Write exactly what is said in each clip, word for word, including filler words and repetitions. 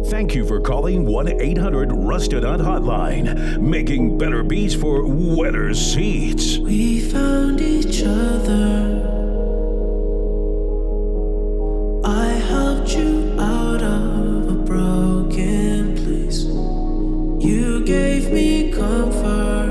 Thank you for calling one eight hundred Rustodont Hotline, making better beats for wetter seats. We found each other. I helped you out of a broken place. You gave me comfort,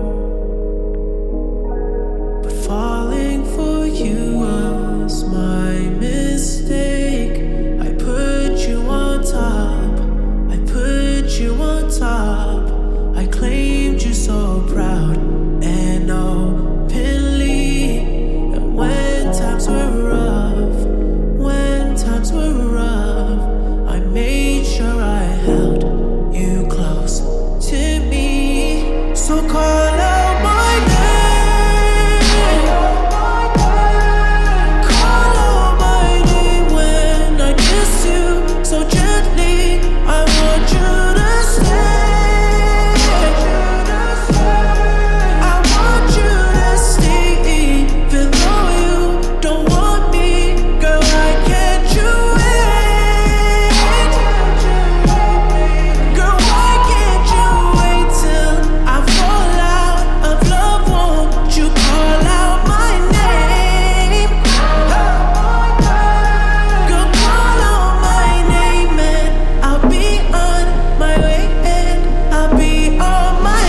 but falling for you was my mistake. I put you on top, I put you on top. I claimed you so proud and openly. And when times were rough, when times were rough, I made sure I held you close to me. So call out my name, call out my name when I kiss you so gently. I want you to stay, I want you to stay, even though you don't want me. Girl, why can't you wait? Girl, why can't you wait till I fall out of love? Won't you call out my name? Girl, call out my name and I'll be on my way and I'll be on my.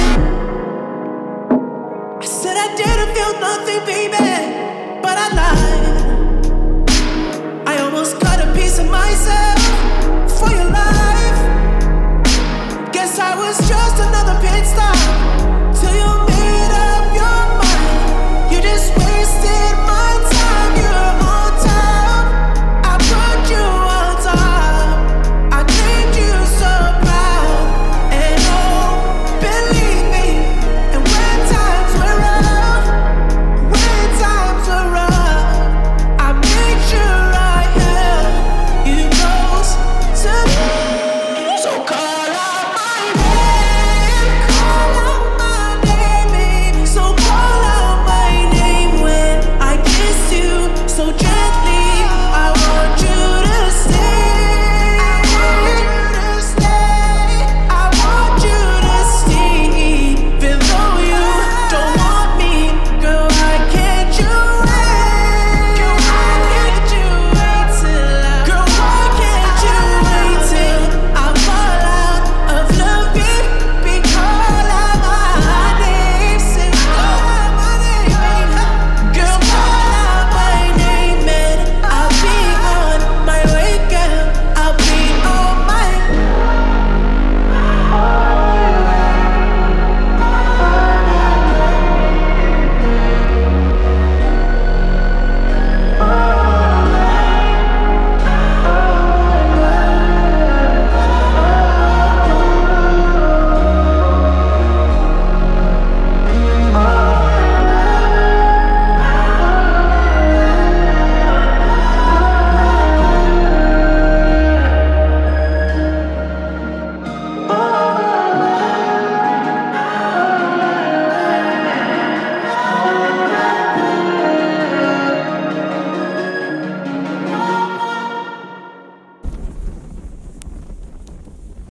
I said I didn't feel nothing, baby, but I lied. I almost cut a piece of myself for your life. Guess I was just another pit stop.